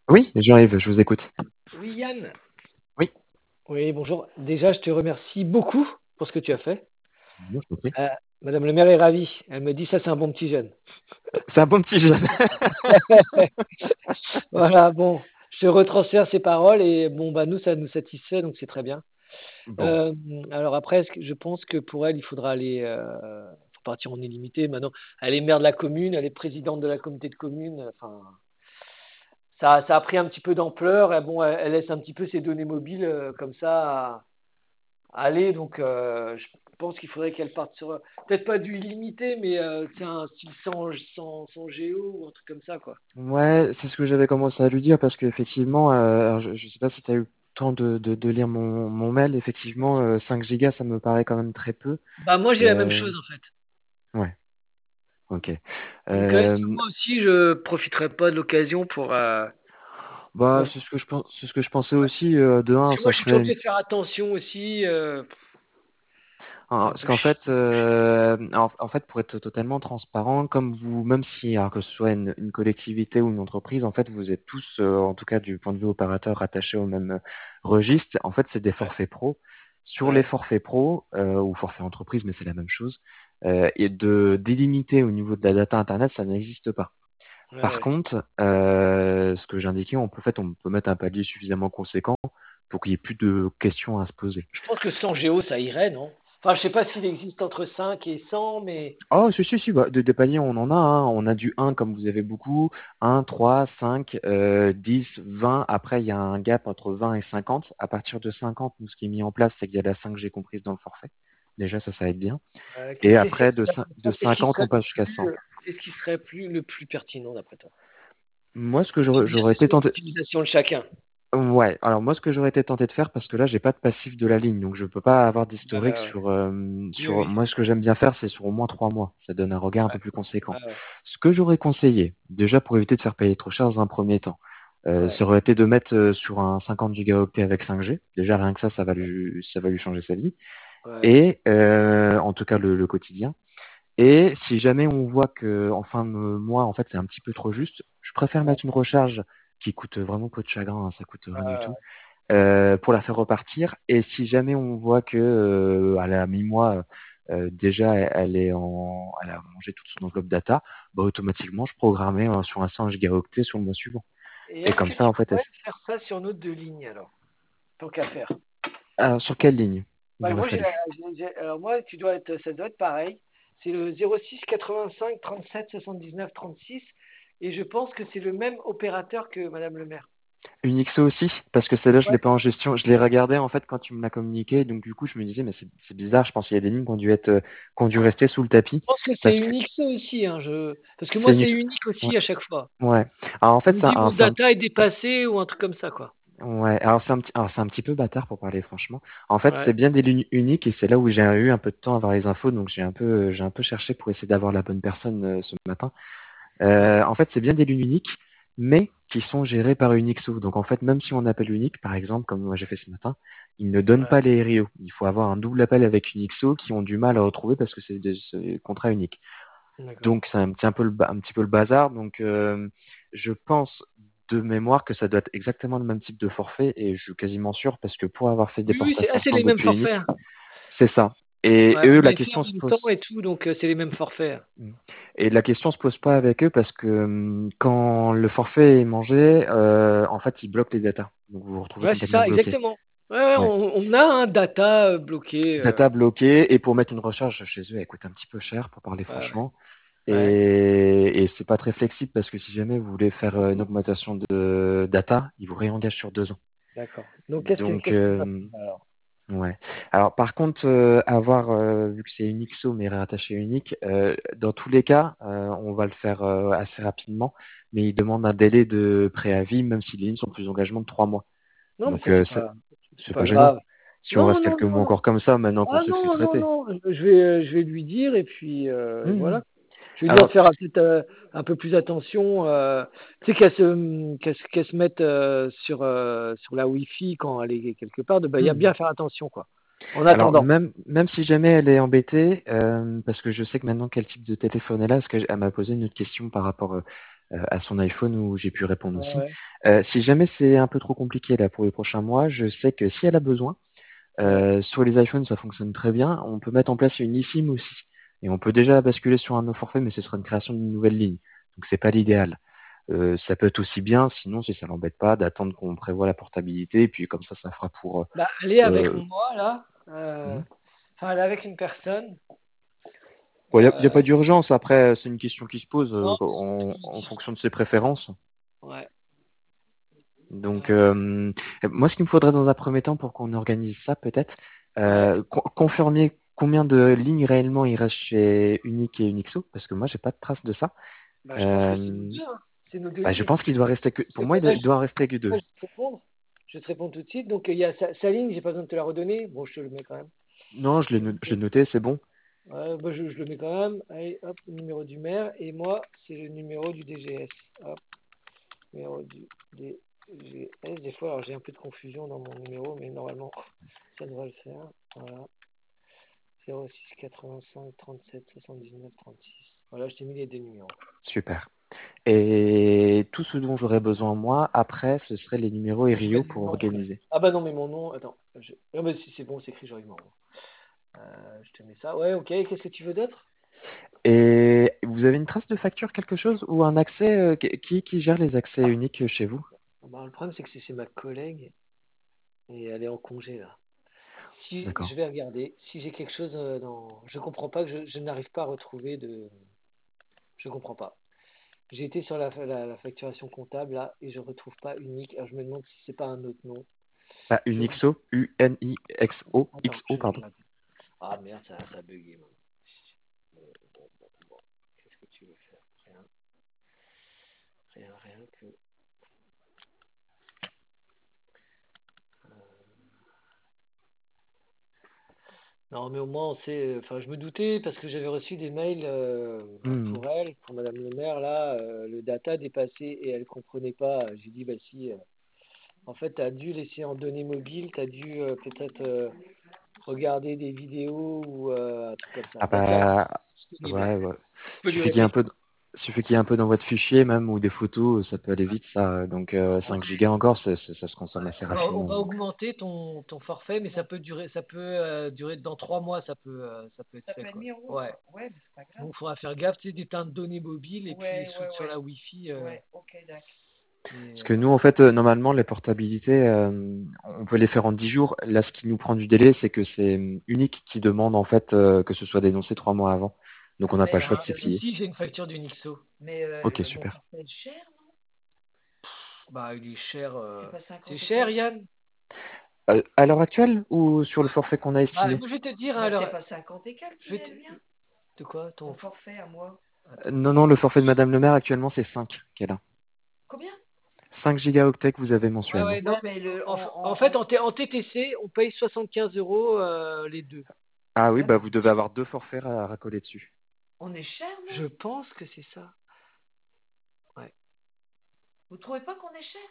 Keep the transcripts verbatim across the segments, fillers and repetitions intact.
Oui, j'arrive, je vous écoute. Oui, Yann. Oui, Oui, bonjour. Déjà, je te remercie beaucoup pour ce que tu as fait. moi, je t'en prie. Euh, Madame le maire est ravie. Elle me dit ça, c'est un bon petit jeune. C'est un bon petit jeune. Voilà, bon, je te retransfère ces paroles et bon, bah nous, ça nous satisfait, donc c'est très bien. Bon, Euh, alors après, ce que- je pense que pour elle, il faudra aller, euh, faut partir en illimité. Maintenant, elle est maire de la commune, elle est présidente de la communauté de communes. Enfin, ça, ça a pris un petit peu d'ampleur. Et bon, elle, elle laisse un petit peu ses données mobiles euh, comme ça. Allez, donc euh, je pense qu'il faudrait qu'elle parte sur, peut-être pas du illimité, mais euh, c'est un style sans, sans, sans géo ou un truc comme ça, quoi. ouais, c'est ce que j'avais commencé à lui dire parce qu'effectivement, euh, alors je, je sais pas si tu as eu le temps de, de, de lire mon, mon mail, effectivement, euh, cinq gigas, ça me paraît quand même très peu. Bah moi j'ai la même Euh, chose en fait. ouais, ok. Donc euh, est-ce que Euh, moi aussi je profiterai pas de l'occasion pour, euh, bah, pour- c'est ce que je pense, c'est ce que je pensais aussi. Euh, de parce un, que moi ça je suis ferait une. tenté de faire attention aussi. Euh, c'est Ah, un parce peu qu'en chiant. fait, euh, en, en fait, pour être totalement transparent, comme vous, même si, alors que ce soit une, une collectivité ou une entreprise, en fait, vous êtes tous, euh, en tout cas du point de vue opérateur, rattachés au même euh, registre. En fait, c'est des Ouais, forfaits pro. Sur les ouais, forfaits pro euh, ou forfaits entreprise, mais c'est la même chose. Euh, et de délimiter au niveau de la data internet, ça n'existe pas. ouais, Par ouais. contre, euh, ce que j'ai indiqué, on peut, en fait, on peut mettre un palier suffisamment conséquent pour qu'il n'y ait plus de questions à se poser. Je pense que sans géo ça irait, non? Enfin, je sais pas s'il existe entre cinq et cent, mais Oh, si, si, si, bah, de, des paniers, on en a, hein. On a du un comme vous avez beaucoup, un, trois, cinq, euh, dix, vingt. Après, il y a un gap entre vingt et cinquante. À partir de cinquante, nous, ce qui est mis en place, c'est qu'il y a la cinq G comprise dans le forfait. Déjà, ça, ça va être bien. euh, Et qu'est-ce après, de, qu'est-ce cin- de qu'est-ce qui cinquante, serait on le passe jusqu'à plus, cent. euh, qu'est-ce qui serait plus, le plus pertinent d'après toi? Moi, ce que Tu j'aurais me dis, j'aurais c'est été selon tenté, l'utilisation de chacun. ouais, alors moi, ce que j'aurais été tenté de faire, parce que là, j'ai pas de passif de la ligne, donc je peux pas avoir Ouais, d'historique ouais, ouais. sur, euh, Oui, sur. oui. Moi, ce que j'aime bien faire, c'est sur au moins trois mois. Ça donne un regard un Ouais, peu plus conséquent. ouais, ouais. Ce que j'aurais conseillé, déjà pour éviter de faire payer trop cher dans un premier temps, euh, Ouais, ça aurait été de mettre euh, sur un cinquante gigaoctets avec cinq G. Déjà, rien que ça, ça va lui, ça va lui changer sa vie. ouais. Et euh, en tout cas, le, le quotidien. Et si jamais on voit que en fin de mois, en fait, c'est un petit peu trop juste, je préfère Ouais, mettre une recharge qui coûte vraiment peu de chagrin, hein, ça coûte rien du tout ouais, euh, pour la faire repartir. Et si jamais on voit que euh, à la mi-mois, euh, déjà elle, elle est en, elle a mangé toute son enveloppe data, bah automatiquement je programmais euh, sur un cent gigaoctets sur le mois suivant. et Et est-ce comme que ça, tu en fait, elle- pourrais faire ça sur notre deux lignes alors? Tant qu'à faire. alors, sur quelle ligne il Ouais, aurait moi, j'ai, la- fallu? j'ai- j'ai- alors moi, tu dois être, ça doit être pareil. C'est le zéro six quatre-vingt-cinq trente-sept soixante-dix-neuf trente-six et je pense que c'est le même opérateur que Madame le maire. Une X O aussi, parce que celle-là, je l'ai Ouais. pas en gestion. Je l'ai regardé en fait quand tu me l'as communiqué, donc du coup, je me disais, mais c'est c'est bizarre. Je pense qu'il y a des lignes qui ont dû être, euh, qui ont dû rester sous le tapis, Je pense que c'est parce que unique ça aussi, hein, je... parce que moi c'est une c'est X. unique Ouais. aussi à chaque fois. Ouais. Alors en Il fait, me c'est dit un, mon c'est un data est dépassé ou un truc comme ça, quoi. Ouais, alors c'est un petit, alors c'est un petit peu bâtard pour parler franchement. En fait, Ouais, c'est bien des lignes uniques et c'est là où j'ai eu un peu de temps à avoir les infos, donc j'ai un peu, j'ai un peu cherché pour essayer d'avoir la bonne personne euh, ce matin. ouais, Euh, en fait, c'est bien des lignes uniques, mais qui sont gérées par une X O. Donc en fait, même si on appelle unique, par exemple, comme moi j'ai fait ce matin, ils ne donnent ouais, pas les R I O. Il faut avoir un double appel avec une X O qui ont du mal à retrouver parce que c'est des c'est contrats uniques. d'accord. Donc c'est un petit un peu le, ba- un petit peu le bazar. Donc euh, je pense de mémoire que ça doit être exactement le même type de forfait et je suis quasiment sûr parce que pour avoir fait des Oui, oui, c'est portages ah, c'est sortants les mêmes depuis forfaits, Unique, hein. c'est ça. Et Ouais, eux, on la les fait question en se même temps pose et tout, donc euh, c'est les mmh. mêmes forfaits. et la question se pose pas avec eux parce que hum, quand le forfait est mangé, euh, en fait, ils bloquent les datas. Donc vous vous retrouvez Ouais, c'est complètement ça, bloqué. exactement. Ouais, ouais, Ouais. on, on a un data euh, bloqué. euh, Data bloquée et pour mettre une recharge chez eux, elle coûte un petit peu cher pour parler ouais, franchement. ouais, Et, et c'est pas très flexible parce que si jamais vous voulez faire euh, une augmentation de data, ils vous réengagent sur deux ans. d'accord. Donc qu'est-ce que Donc, qu'est-ce qu'on va euh, faire alors? ouais. Alors, par contre, euh, avoir, euh, vu que c'est une X O mais rattaché unique, euh, dans tous les cas, euh, on va le faire euh, assez rapidement, mais il demande un délai de préavis, même si les lignes sont plus d'engagement de trois mois. Non, mais Donc, ça euh, c'est c'est pas c'est c'est pas pas gênant. grave. Si on Non, reste non, quelques mois non, non. encore comme ça, maintenant qu'on Ah sait que c'est non, non, traité. non. Je vais euh, je vais lui dire et puis euh, Mhm. voilà. Je vais lui dire de Alors, faire un peut-être euh, un peu plus attention. Euh, tu sais qu'elle se qu'elle se, qu'elle se mette euh, sur euh, sur la Wi-Fi quand elle est quelque part. De bah, il y a bien mhm. à faire attention quoi. En Alors, attendant. même, même si jamais elle est embêtée, euh, parce que je sais que maintenant quel type de téléphone elle a, parce qu'elle m'a posé une autre question par rapport euh, euh, à son iPhone où j'ai pu répondre Ouais, aussi. ouais. Euh, si jamais c'est un peu trop compliqué là pour les prochains mois, je sais que si elle a besoin, Ouais. euh, sur les iPhones ça fonctionne très bien. On peut mettre en place une eSIM aussi. Et on peut déjà basculer sur un autre forfait, mais ce sera une création d'une nouvelle ligne. Donc c'est pas l'idéal. Euh, ça peut être aussi bien, sinon si ça l'embête pas, d'attendre qu'on prévoit la portabilité, et puis comme ça, ça fera pour. Bah, elle est avec Euh, moi, là. Euh, mhm. Enfin, elle est avec une personne. Bon, il n'y a, y a Euh, pas d'urgence. Après, c'est une question qui se pose non, euh, mais c'est ce que je en, lui en dis. fonction de ses préférences. Ouais. Donc, Euh, euh, moi, ce qu'il me faudrait dans un premier temps pour qu'on organise ça, peut-être, ouais. euh, co- confirmer combien de lignes réellement il reste chez Unique et Unixo, parce que moi, j'ai pas de trace de ça. Bah, je pense que c'est nos Euh, deux, hein. C'est nos deux bah, je lignes. pense qu'il doit rester que, pour Et moi, ben il doit, là, il je, doit en rester que deux. là, je vais te répondre. Je vais te répondre tout de suite. Donc, il y a sa, sa ligne, j'ai pas besoin de te la redonner. Bon, je te le mets quand même. Non, je l'ai, no- je l'ai noté, c'est bon. Ouais, bah, je, je le mets quand même. Allez, hop, numéro du maire. Et moi, c'est le numéro du D G S. Hop, numéro du D G S. Des fois, alors j'ai un peu de confusion dans mon numéro, mais normalement, ça devrait le faire. Voilà. zéro six quatre-vingt-cinq trente-sept soixante-dix-neuf trente-six. Voilà, je t'ai mis les deux numéros. Super. Et tout ce dont j'aurais besoin, moi, après, ce serait les numéros et Je vais Rio mettre pour mon nom après. organiser. Ah bah non, mais mon nom, attends. Je... Non, mais si c'est bon, c'est écrit joliment. Euh, je te mets ça. Ouais, ok. Qu'est-ce que tu veux d'autre? Et vous avez une trace de facture, quelque chose, ou un accès, euh, qui, qui gère les accès uniques chez vous? Ah bah, le problème, c'est que c'est chez ma collègue et elle est en congé là. Si D'accord. je vais regarder, si j'ai quelque chose euh, dans. Je comprends pas que je, je n'arrive pas à retrouver de. Je comprends pas. J'ai été sur la, la- la facturation comptable là et je retrouve pas unique. Alors je me demande si c'est pas un autre nom. Bah, Je... Unixo, U N I X O, Attends, X O, je vais pardon. regarder. Ah merde, ça, ça a bugué. Moi. Bon, bon, bon, bon. Qu'est-ce que tu veux faire? Rien, rien, rien que. Non, mais au moins on sait. Enfin, je me doutais parce que j'avais reçu des mails euh, Hmm. pour elle, pour Madame le maire là, euh, le data dépassé et elle comprenait pas. J'ai dit bah si. euh, En fait, tu as dû laisser en données mobiles, tu as dû euh, peut-être euh, regarder des vidéos ou euh, un truc comme ça. Ah D'accord, bah, disponible. ouais, ouais. Tu peux lui Suffit qu'il y ait un répéter. peu, de- suffit qu'il y ait un peu dans votre fichier même, ou des photos, ça peut aller vite, ça. Donc, euh, cinq gigas encore, ça, ça- ça se consomme assez On va, on rapidement. va Donc. augmenter ton, ton forfait, mais ça peut durer, ça peut euh, durer dans trois mois, ça peut, euh, ça peut être Ça fait, peut être quoi. mis en route, Ouais. quoi. Ouais, mais c'est pas grave. Donc, il faudra faire gaffe, tu sais, d'éteindre données mobiles et puis les Ouais, ouais, soutes sur ouais. la Wi-Fi. euh, Ouais, ok, d'accord. et, Parce que euh, nous, en fait, euh, normalement, les portabilités, euh, on peut les faire en dix jours. Là, ce qui nous prend du délai, c'est que c'est euh, Unique qui demande, en fait, euh, que ce soit dénoncé trois mois avant. Donc, on n'a pas le Mais, choix de ah, s'y moi plier. aussi, j'ai une facture du Nixo. mais Ok, euh, mon super. forfait est cher, non? Bah, il est cher. C'est euh, pas C'est cinquante et cher, quelques? Yann? Euh, à l'heure actuelle ou sur le forfait qu'on a Bah, estimé? moi, je vais te dire, hein, Bah, c'est alors. pas cinquante et quelques Je qui vais est te... le mien. De quoi, Mon ton. forfait à moi. Euh, Attends. Non, non, le forfait de Madame le maire, actuellement, c'est cinq qu'elle a. Combien? cinq gigaoctets que vous avez Ouais, ouais, mensuellement. non. Ouais, mais le, En, en, f- en fait, en, en, T- en T T C, on paye soixante-quinze euros euh, les deux. Ah oui, Ouais, bah mais vous devez avoir deux forfaits à racoler dessus. on est cher, Je non? pense que c'est ça. Ouais. Vous trouvez pas qu'on est cher?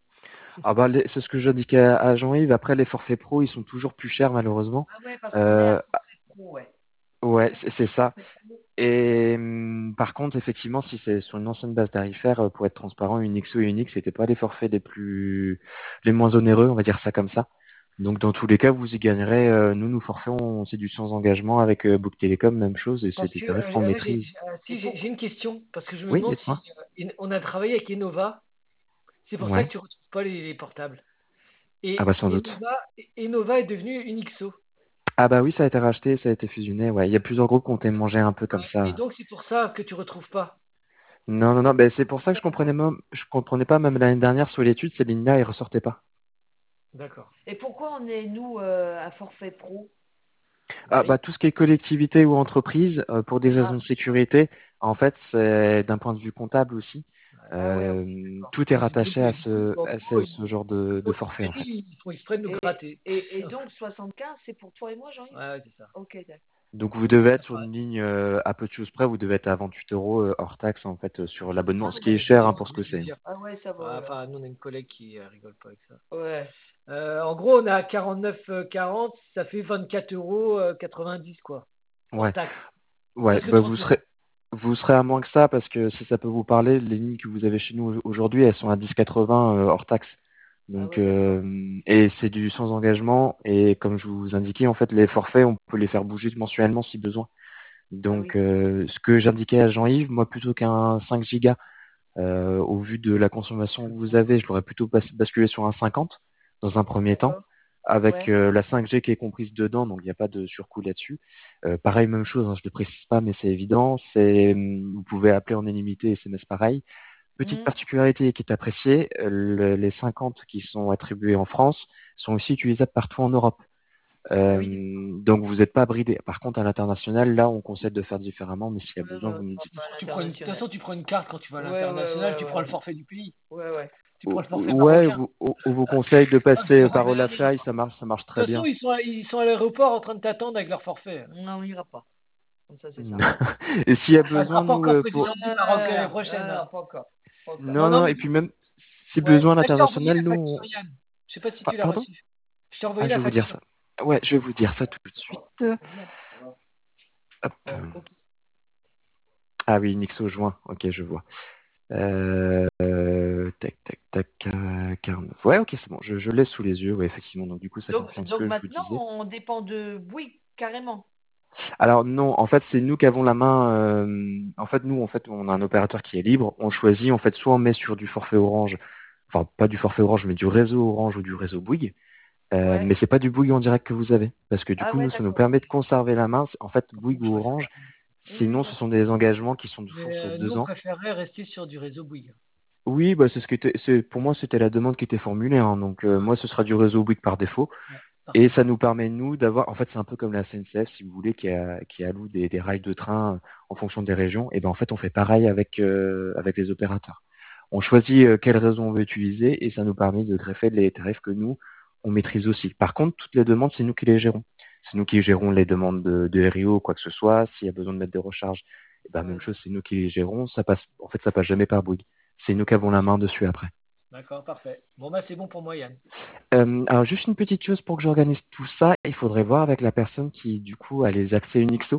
Ah bah les- c'est ce que j'indiquais à, à Jean-Yves. Après, les forfaits pro, ils sont toujours plus chers malheureusement. Ah ouais, parce qu'on est à Euh, forfait pro, ouais. ouais, c'est c'est ça. Forfait pro. Et hum, par contre, effectivement, si c'est sur une ancienne base tarifaire, euh, pour être transparent, Unixo et Unix, c'était pas les forfaits les plus, les moins onéreux, on va dire ça comme ça. Donc dans tous les cas, vous y gagnerez. Euh, nous, nous forfaits, on- c'est du sans engagement avec euh, Bouygues Telecom, même chose, et c'est Parce des que tarifs euh, qu'on ah ouais, j'ai, maîtrise. j'ai- ah, Et si, j'ai j'ai pourquoi? une question, parce que je me Oui, demande dites-moi. si euh, In- on a travaillé avec Enova, c'est pour ça que Ouais. tu retrouves pas les, les portables. Ah Et bah sans doute. Enova, Enova est devenu Unixo. Ah bah oui, ça a été racheté, ça a été fusionné. Ouais, il y a plusieurs groupes qui ont été mangés un peu comme Ouais. Et ça. donc c'est pour ça que tu retrouves pas. Non, non, non, ben c'est pour ça que je comprenais même, je comprenais pas même l'année dernière sur l'étude, ces lignes-là, elles ressortaient pas. D'accord. Et pourquoi on est, nous, euh, à forfait pro? Bah Ah oui. bah tout ce qui est collectivité ou entreprise, euh, pour des raisons Ah, de sécurité, en fait, c'est d'un point de vue comptable aussi, Ah ouais, ok, euh, d'accord. tout est et du, du rattaché coup, à et du coup, ce, en à gros, ce, ils, ce genre de, de pour forfait en les fait. ils font exprès de nous Et, gratter. et, et donc, soixante-quinze, c'est pour toi et moi, Jean-Yves? Ouais, ouais, c'est ça. Ok, d'accord. Donc vous devez Ça être sur paraît. une ligne euh, à peu de choses près, vous devez être à vingt-huit euros euh, hors taxe en fait euh, sur l'abonnement, Ah ce qui est ouais, cher d'accord. hein, Deuxième, pour ce que c'est. deuxième. Ah ouais, ça va Ah, alors. enfin, nous, on a une collègue qui euh, rigole pas avec ça. Ouais. Euh, en gros, on est à quarante-neuf euh, quarante, ça fait vingt-quatre euros euh, quatre-vingt-dix, quoi. Hors Ouais, taxe. ouais, Presque bah vous trente serez, euros. vous serez à moins que ça parce que si ça peut vous parler, les lignes que vous avez chez nous aujourd'hui, elles sont à dix quatre-vingts euh, hors taxe. Ah Donc ouais, d'accord. euh, et c'est du sans engagement et comme je vous indiquais, en fait, les forfaits, on peut les faire bouger mensuellement si besoin. Ah Donc oui. euh, ce que j'indiquais à Jean-Yves, moi plutôt qu'un cinq gigas, euh, au vu de la consommation que vous avez, je l'aurais plutôt bas- basculé sur un cinquante dans un premier temps, D'accord. avec Ouais. euh, la cinq G qui est comprise dedans, donc il n'y a pas de surcoût là-dessus. Euh, pareil, même chose, hein, je ne le précise pas, mais c'est évident. C'est, hum, vous pouvez appeler en illimité, S M S pareil. Petite Mhm. particularité qui est appréciée, euh, le- les cinquante qui sont attribués en France sont aussi utilisables partout en Europe. Ah oui. Euh, donc vous n'êtes pas bridé. Par contre, à l'international, là, on conseille de faire différemment, mais s'il y a Ouais, besoin, ouais, vous on nous fera dites. pas à Tu prends une... De toute l'international. façon, tu prends une carte quand tu vas à Ouais, ouais, l'international, ouais, tu ouais. prends le forfait du pays. Ouais, ouais. Tu prends O- le forfait Ouais, marocain. vous- on, on vous conseille de Ah, c'est passer bon, par on va y aller. Olafia, ça marche, ça marche De très toute façon, bien. ils sont, à- ils sont à l'aéroport en train de t'attendre avec leur forfait. Non, on n'ira pas. Comme ça, c'est Non. simple. Et s'il y a Ah, elle besoin, sera pas nous, encore euh, Non, pour... présidente du non, Maroc l'année non, prochaine, non, hein. non, pas encore. Pas encore. Non, Non, non, non, mais et puis même, si ouais. besoin, Là, je t'ai envoyé l'international, la nous, facture, on- Yann. Je sais pas si Pa- tu l'as pardon? reçue. Je t'ai Ah, envoyé je la vais vous dire facture. ça. Ouais, je vais vous dire ça tout de suite. Hop. Euh, ok. Ah oui, Nixo joint. Ok, je vois. Euh, euh, tac, tac, tac, euh, quarante-neuf. Ouais, ok, c'est bon. Je, je l'ai sous les yeux. Ouais, effectivement. Donc, du coup, ça Donc, confirme ce donc que je vous maintenant, disais. on dépend de Bouygues, carrément. Alors, non, en fait, c'est nous qui avons la main. euh, En fait, nous, en fait, on a un opérateur qui est libre. On choisit, en fait, soit on met sur du forfait Orange, enfin, pas du forfait Orange, mais du réseau Orange ou du réseau Bouygues. Euh, Ouais. mais c'est pas du Bouygues en direct que vous avez. Parce que du Ah coup, ouais, nous, ça nous d'accord. permet de conserver la main. En fait, Donc, on Bouygues ou choisit. Orange, Oui, oui, sinon, ce d'accord. sont des engagements qui sont de Mais source sur euh, nous, deux on ans. préférerait rester sur du réseau Bouygues. Oui, bah, c'est ce qui était, c'est, pour moi, c'était la demande qui était formulée, hein. Donc, euh, moi, ce sera du réseau Bouygues par défaut. Ouais, Et parfait. ça nous permet, nous, d'avoir, en fait, c'est un peu comme la S N C F, si vous voulez, qui, a, qui alloue des, des rails de train en fonction des régions. Et ben, en fait, on fait pareil avec, euh, avec les opérateurs. On choisit euh, quel réseau on veut utiliser et ça nous permet de greffer les tarifs que nous, on maîtrise aussi. Par contre, toutes les demandes, c'est nous qui les gérons. C'est nous qui gérons les demandes de, de R I O ou quoi que ce soit. S'il y a besoin de mettre des recharges, et ben, même Ouais. chose, c'est nous qui les gérons. Ça passe, en fait, ça passe jamais par Bouygues. C'est nous qui avons la main dessus après. D'accord, parfait. Bon, bah, c'est bon pour moi, Yann. Euh, alors juste une petite chose pour que j'organise tout ça, il faudrait voir avec la personne qui du coup a les accès Unixo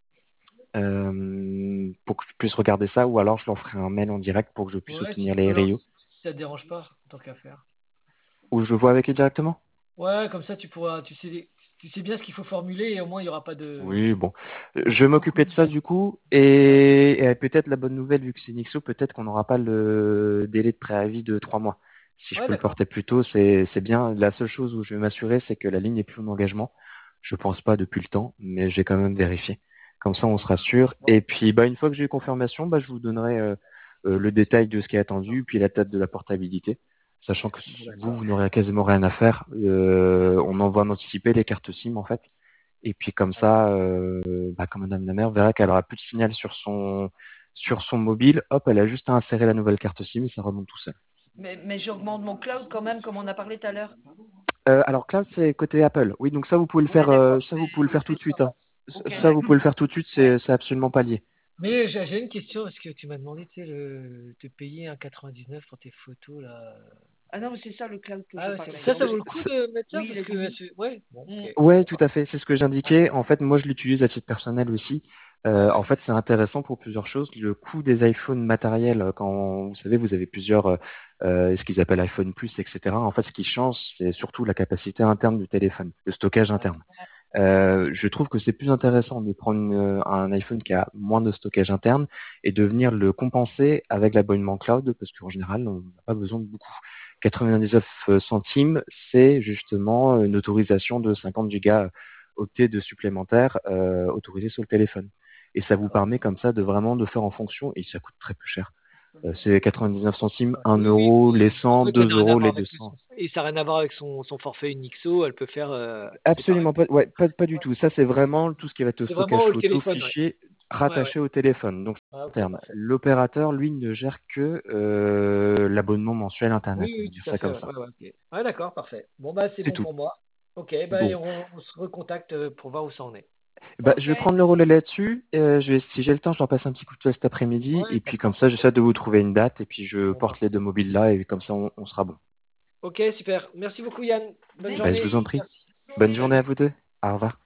euh, pour que je puisse regarder ça ou alors je leur ferai un mail en direct pour que je puisse Ouais, si obtenir tu peux les leur... R I O Si ça te dérange pas, tant qu'à faire. ou je vois avec eux directement. Ouais, comme ça, tu pourras... Tu sais, tu sais bien ce qu'il faut formuler et au moins, il n'y aura pas de... Oui, bon. de Je vais m'occuper de quiproquo. ça du coup Ouais. et, et peut-être la bonne nouvelle vu que c'est Nixo, peut-être qu'on n'aura pas le délai de préavis de trois mois. Si je Ouais, peux le d'accord. porter plus tôt, c'est c'est bien. La seule chose où je vais m'assurer, c'est que la ligne n'est plus en engagement. Je pense pas depuis le temps, mais j'ai quand même vérifié. Comme ça, on sera sûr. Et puis, bah, une fois que j'ai eu confirmation, bah, je vous donnerai euh, euh, le détail de ce qui est attendu, puis la date de la portabilité, sachant que Bon, vous, d'accord. vous n'aurez quasiment rien à faire. Euh, on envoie en anticiper les cartes SIM en fait. Et puis comme ça, euh, bah, comme Madame la mère verra qu'elle aura plus de signal sur son sur son mobile, hop, elle a juste à insérer la nouvelle carte SIM et ça remonte tout seul. Mais, mais j'augmente mon cloud quand même, comme on a parlé tout à l'heure. Euh, alors cloud, c'est côté Apple. Oui, donc ça vous pouvez le Ouais, faire, euh, d'accord. ça vous pouvez le faire tout de suite, hein. Ok, Ça vous d'accord. pouvez le faire tout de suite, c'est c'est absolument pas lié. Mais j'ai j'ai une question, parce que tu m'as demandé, tu sais, le... de payer un quatre-vingt-dix-neuf pour tes photos, là. Ah non, mais c'est ça le cloud que je Ah, c'est- parlais. ça, ça Donc, vaut le coup de mettre ça, oui, il parce a que... dit oui. c'est- Ouais, bon, Mm. ok. Ouais, Bon, tout bah. à fait. C'est ce que j'indiquais. En fait, moi, je l'utilise à titre personnel aussi. Ouais, Euh, ouais. en fait, c'est intéressant pour plusieurs choses. Le coût des iPhones matériels, euh, quand vous savez, vous avez plusieurs, euh, euh, ce qu'ils appellent iPhone Plus, et cetera. En fait, ce qui change, c'est surtout la capacité interne du téléphone, le stockage Ouais, interne. Euh, je trouve que c'est plus intéressant de prendre une- un iPhone qui a moins de stockage interne et de venir le compenser avec l'abonnement cloud, parce qu'en général, on n'a pas besoin de beaucoup. quatre-vingt-dix-neuf centimes, c'est justement une autorisation de cinquante gigas octets de supplémentaires euh, autorisés sur le téléphone. Et ça vous d'accord. permet comme ça de vraiment de faire en fonction, et ça coûte très peu cher. Euh, c'est quatre-vingt-dix-neuf centimes, Ouais. un Oui, oui, euro, les puis en cent, fait, ça deux n'a rien à euros, voir les avec deux le cents. son. Et ça n'a rien à voir avec son, son forfait Unixo, elle peut faire euh, séparément. Absolument pas, ouais, pas, pas du tout. Ça, c'est vraiment tout ce qui va être C'est vraiment stockage le photo, téléphone, ouais. fichier Ouais, ouais. rattaché au téléphone. Donc, Ah, ok, interne. parfait. L'opérateur, lui, ne gère que euh, l'abonnement mensuel Internet. Oui, On oui, va dire tout à ça fait. comme Ouais, ça. ouais, ok. Ouais, d'accord, parfait. Bon, bah, c'est C'est bon tout. pour moi. Ok, bah, Bon. on, on se recontacte euh, pour voir où ça en est. Bah, Ok, je vais prendre le relais là-dessus. Euh, je vais, si j'ai le temps, je leur passe un petit coup de fil cet après-midi. Ouais, Et puis, comme d'accord. ça, j'essaie de vous trouver une date. Et puis, je Bon, porte parfait. les deux mobiles là. Et comme ça, on, on sera bon. Ok, super. Merci beaucoup, Yann. Bonne Bah, je journée. vous en merci. prie. Merci. Bonne journée Salut. à vous deux. Au revoir.